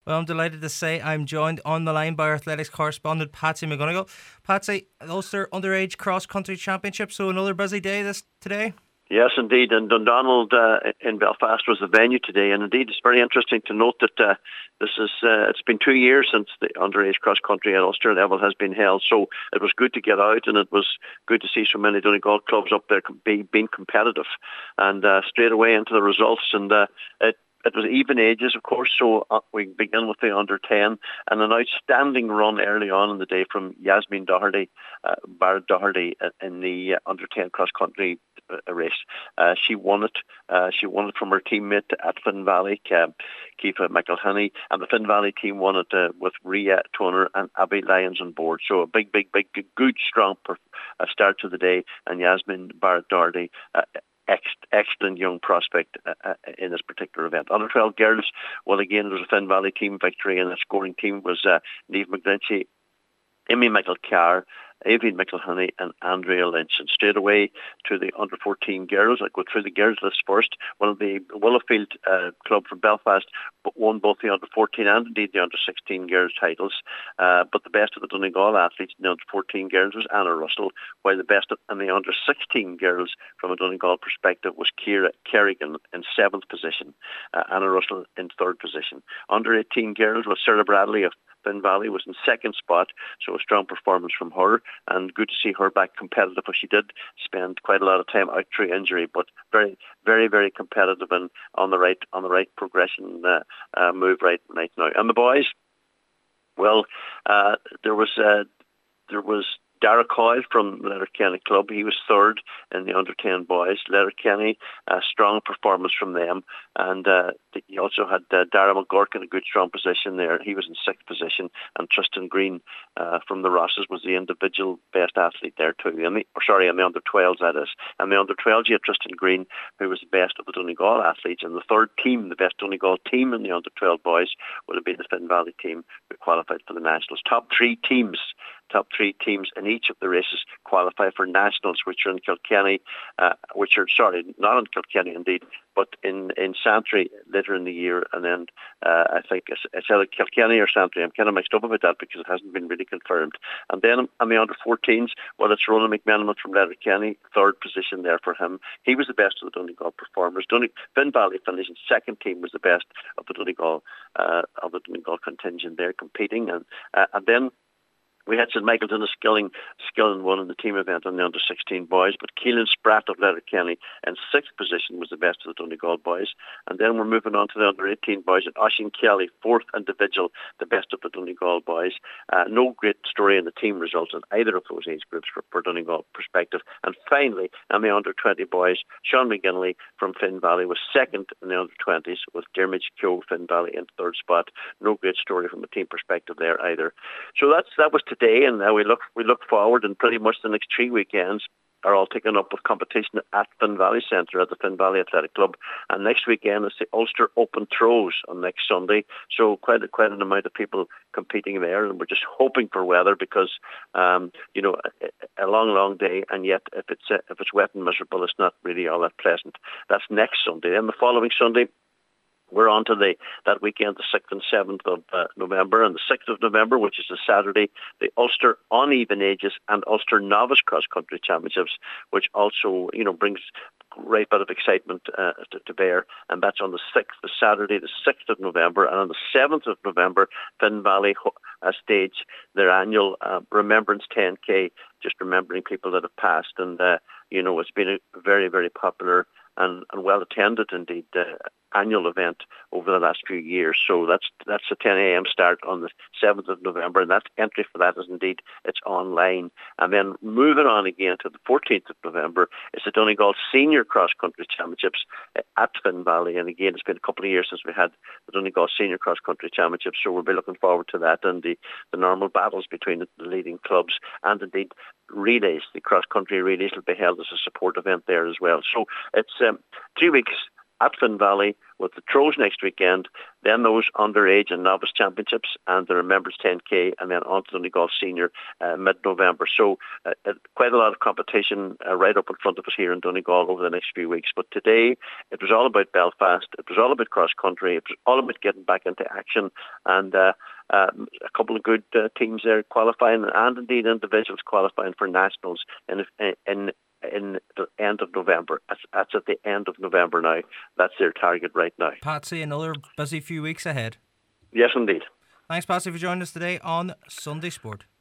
Well, I'm delighted to say I'm joined on the line by our athletics correspondent Patsy McGonigal. Patsy, Ulster Underage Cross Country Championship, so another busy day today. Yes, indeed, and Dundonald in Belfast was the venue today, and indeed it's very interesting to note that it's been 2 years since the underage cross country at Ulster level has been held, so it was good to get out, and it was good to see so many Donegal clubs up there being competitive, and straight away into the results, and it was even ages, of course, so we begin with the under-10 and an outstanding run early on in the day from Yasmin Doherty, Barrett Doherty in the under-10 cross-country race. She won it. She won it from her teammate at Finn Valley, Kiefa McElhenney, and the Finn Valley team won it with Ria Toner and Abby Lyons on board. So a big, good, strong start to the day, and Yasmin Barrett Doherty, excellent young prospect in this particular event. Under 12 girls, well, again, it was a Finn Valley team victory, and the scoring team was Niamh McGlinchey, Amy McElcarr, Avian McElhenney and Andrea Lynch. And straight away to the under-14 girls. I'll go through the girls list first. Well, the Willowfield club from Belfast won both the under-14 and indeed the under-16 girls titles. But the best of the Donegal athletes in the under-14 girls was Anna Russell, while the best in the under-16 girls from a Donegal perspective was Ciara Kerrigan in 7th position, Anna Russell in 3rd position. Under-18 girls was Sarah Bradley of Finn Valley was in 2nd spot, so a strong performance from her, and good to see her back competitive. She did spend quite a lot of time out through injury, but very competitive and on the right progression move right now. And the boys, well, there was Dara Coyle from Letterkenny Club. He was 3rd in the under-10 boys. Letterkenny, a strong performance from them. And he also had Dara McGurk in a good, strong position there. He was in 6th position. And Tristan Green from the Rosses was the individual best athlete there too. In the under-12s, that is. And the under-12s, you had Tristan Green, who was the best of the Donegal athletes. And the 3rd team, the best Donegal team in the under-12 boys, would have been the Finn Valley team who qualified for the Nationals. Top three teams in each of the races qualify for nationals, which are in Kilkenny, not in Kilkenny indeed, but in Santry later in the year. And then I think it's either Kilkenny or Santry. I'm kind of mixed up about that because it hasn't been really confirmed. And then on the under-14s, well, it's Ronan McMenamin from Letterkenny, 3rd position there for him. He was the best of the Donegal performers. Finn Valley finished 2nd team was the best of the Donegal contingent there competing, and then we had St Michael's in a Skilling won in the team event on the under-16 boys, but Keelan Spratt of Letterkenny in 6th position was the best of the Donegal boys. And then we're moving on to the under-18 boys, and Oisin Kelly, 4th individual, the best of the Donegal boys. No great story in the team results in either of those age groups for Donegal perspective. And finally, in the under-20 boys, Sean McGinley from Finn Valley was 2nd in the under-20s, with Dermot Keogh, Finn Valley in 3rd spot. No great story from a team perspective there either. So that was today, and now we look forward, and pretty much the next 3 weekends are all taken up with competition at Finn Valley Centre at the Finn Valley Athletic Club. And next weekend is the Ulster Open Throws on next Sunday. So quite an amount of people competing there, and we're just hoping for weather because a long day, and yet if it's wet and miserable, it's not really all that pleasant. That's next Sunday. Then the following Sunday, we're on to that weekend, the 6th and 7th of November. And the 6th of November, which is a Saturday, the Ulster Uneven Ages and Ulster Novice Cross Country Championships, which also, brings a great bit of excitement to bear. And that's on the 6th, the Saturday, the 6th of November. And on the 7th of November, Finn Valley stage their annual Remembrance 10K, just remembering people that have passed. And, it's been a very, very popular and well attended indeed annual event over the last few years. So that's a 10 a.m. start on the 7th of November, and that entry for that is indeed, it's online. And then moving on again to the 14th of November is the Donegal Senior Cross Country Championships at Finn Valley. And again, it's been a couple of years since we had the Donegal Senior Cross Country Championships, so we'll be looking forward to that and the normal battles between the leading clubs, and indeed relays. The cross country relays will be held as a support event there as well. So it's 3 weeks at Finn Valley with the Throws next weekend, then those underage and novice championships, and the Remembrance 10K, and then on to Donegal Senior mid-November. So quite a lot of competition right up in front of us here in Donegal over the next few weeks. But today, it was all about Belfast. It was all about cross-country. It was all about getting back into action, and a couple of good teams there qualifying, and indeed individuals qualifying for nationals in the end of November. That's at the end of November now. That's their target right now. Patsy, another busy few weeks ahead. Yes, indeed. Thanks, Patsy, for joining us today on Sunday Sport.